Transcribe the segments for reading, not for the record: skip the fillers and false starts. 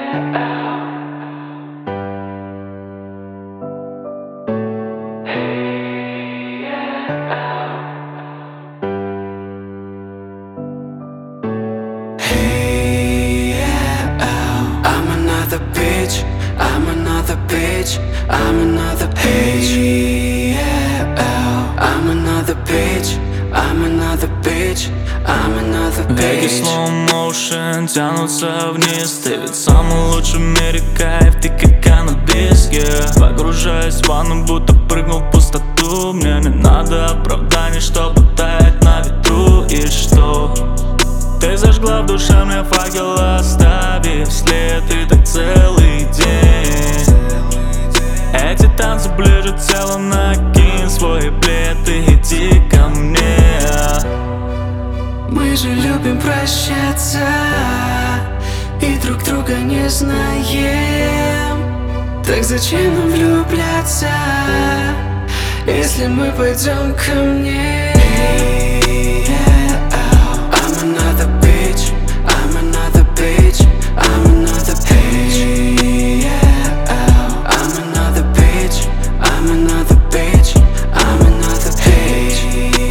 I'm another bitch, I'm another bitch, I'm another bitch. I'm another bitch, I'm another bitch, I'm another bitch. Веки slow motion тянутся вниз. Ты ведь самый лучший в мире кайф, ты как каннабис, yeah. Погружаюсь в ванну, будто прыгнул в пустоту. Мне не надо оправданий, чтобы таять на ветру. И что? Ты зажгла в душе мне факел, оставив след, и так целый день. Эти танцы ближе тело, накинь свой плед и иди ко мне. Мы же любим прощаться и друг друга не знаем. Так зачем нам влюбляться, если мы пойдем ко мне? I'm another bitch, I'm another bitch, I'm another bitch. I'm another bitch, I'm another bitch, I'm another bitch.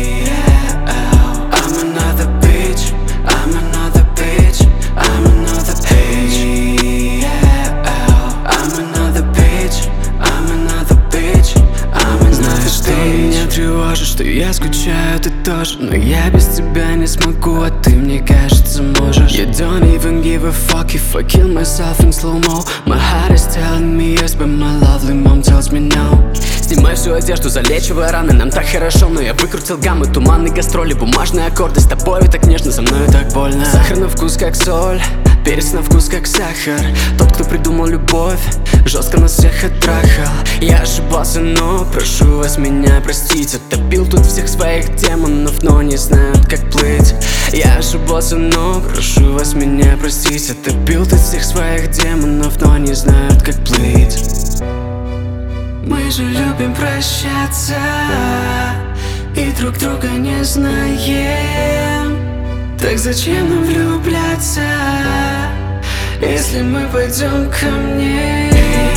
I'm another bitch, I'm another bitch, I'm another bitch. I'm another bitch, I'm another bitch, I'm another bitch. Знаешь, что меня тревожит, что я скучаю, ты тоже. Но я без тебя не смогу, а ты, мне кажется, можешь. You don't even give a fuck if I kill myself in slow-mo. My heart is telling me yes, but my lovely mom tells me no. Снимай всю одежду, залечивай раны, нам так хорошо. Но я выкрутил гаммы, туманные гастроли, бумажные аккорды. С тобой так нежно, со мной так больно. Сахар на вкус как соль, перец на вкус как сахар. Тот, кто придумал любовь, жестко нас всех оттрахал. Я ошибался, но прошу вас меня простить. Утопил тут всех своих демонов, но не знают как плыть. Я ошибался, но прошу вас меня простить. Утопил тут всех своих демонов, но не знают как плыть. Мы же любим прощаться и друг друга не знаем. Так зачем нам влюбляться, если мы пойдем ко мне?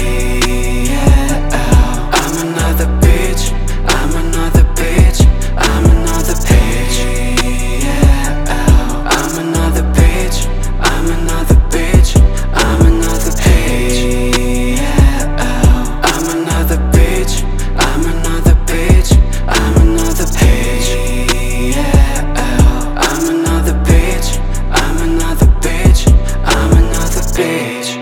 I'm another bitch, I'm another bitch, I'm another bitch. I'm another bitch, I'm another bitch, I'm another bitch. I'm another bitch, I'm another bitch, I'm another bitch. I'm another bitch, I'm another bitch, I'm another bitch.